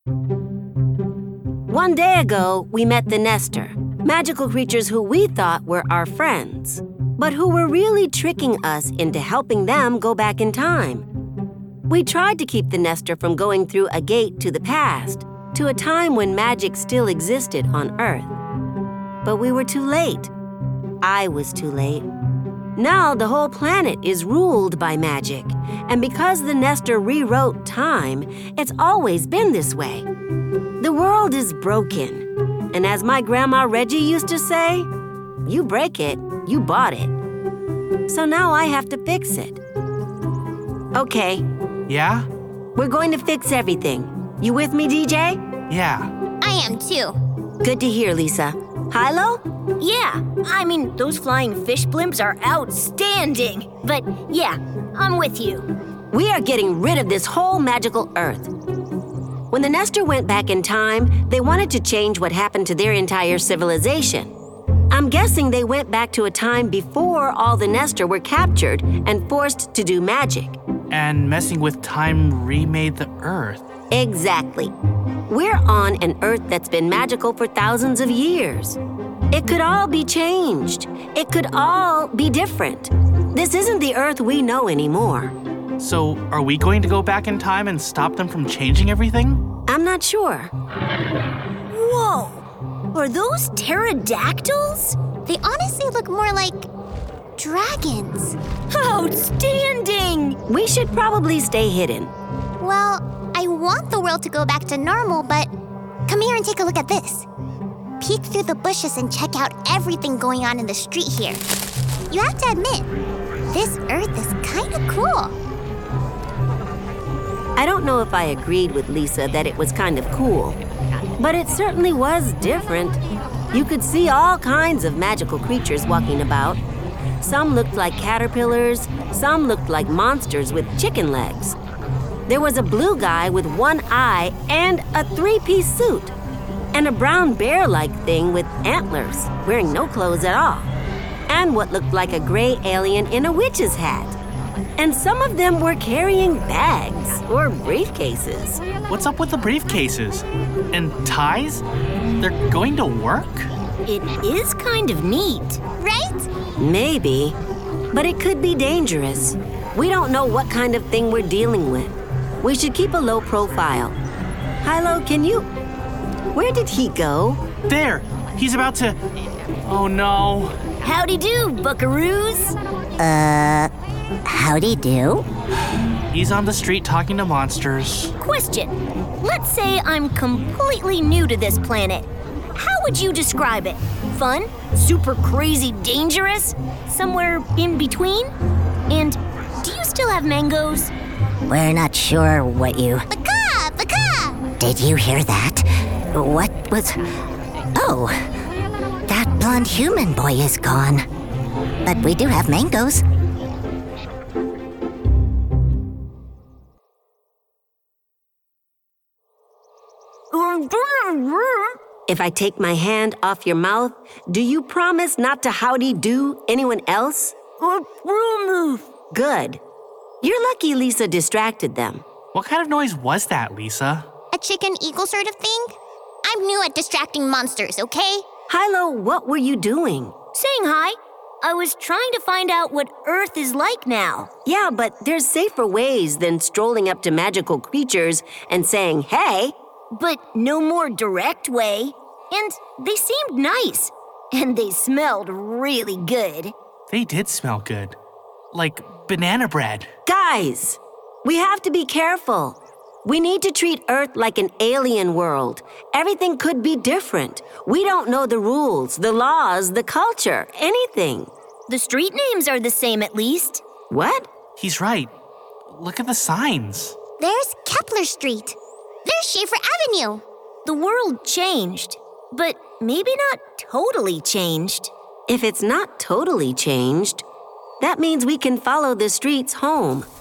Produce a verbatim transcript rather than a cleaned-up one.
One day ago, we met the Nestor, magical creatures who we thought were our friends, but who were really tricking us into helping them go back in time. We tried to keep the Nestor from going through a gate to the past, to a time when magic still existed on Earth. But we were too late. I was too late. Now the whole planet is ruled by magic, and because the Nestor rewrote time, it's always been this way. The world is broken, and as my grandma Reggie used to say, you break it, you bought it. So now I have to fix it. Okay. Yeah? We're going to fix everything. You with me, D J? Yeah. I am too. Good to hear, Lisa. Hilo? Yeah, I mean, those flying fish blimps are outstanding. But yeah, I'm with you. We are getting rid of this whole magical Earth. When the Nestor went back in time, they wanted to change what happened to their entire civilization. I'm guessing they went back to a time before all the Nestor were captured and forced to do magic. And messing with time remade the Earth. Exactly. We're on an Earth that's been magical for thousands of years. It could all be changed. It could all be different. This isn't the Earth we know anymore. So, are we going to go back in time and stop them from changing everything? I'm not sure. Whoa! Are those pterodactyls? They honestly look more like dragons. Outstanding! We should probably stay hidden. Well, I want the world to go back to normal, but come here and take a look at this. Peek through the bushes and check out everything going on in the street here. You have to admit, this Earth is kind of cool. I don't know if I agreed with Lisa that it was kind of cool, but it certainly was different. You could see all kinds of magical creatures walking about. Some looked like caterpillars, some looked like monsters with chicken legs. There was a blue guy with one eye and a three-piece suit, and a brown bear-like thing with antlers, wearing no clothes at all, and what looked like a gray alien in a witch's hat. And some of them were carrying bags or briefcases. What's up with the briefcases? And ties? They're going to work? It is kind of neat. Right? Maybe, but it could be dangerous. We don't know what kind of thing we're dealing with. We should keep a low profile. Hilo, can you... Where did he go? There! He's about to... Oh no. Howdy do, buckaroos. Uh, howdy do? He's on the street talking to monsters. Question. Let's say I'm completely new to this planet. How would you describe it? Fun? Super crazy dangerous? Somewhere in between? And do you still have mangoes? We're not sure what you... Baka! Baka! Did you hear that? What was... Oh, that blonde human boy is gone. But we do have mangoes. If I take my hand off your mouth, do you promise not to howdy-do anyone else? Good. You're lucky Lisa distracted them. What kind of noise was that, Lisa? A chicken eagle sort of thing? I'm new at distracting monsters, okay? Hilo, what were you doing? Saying hi. I was trying to find out what Earth is like now. Yeah, but there's safer ways than strolling up to magical creatures and saying, hey. But no more direct way. And they seemed nice. And they smelled really good. They did smell good. Like banana bread. Guys, we have to be careful. We need to treat Earth like an alien world. Everything could be different. We don't know the rules, the laws, the culture, anything. The street names are the same at least. What? He's right. Look at the signs. There's Kepler Street. There's Schaefer Avenue. The world changed, but maybe not totally changed. If it's not totally changed, that means we can follow the streets home.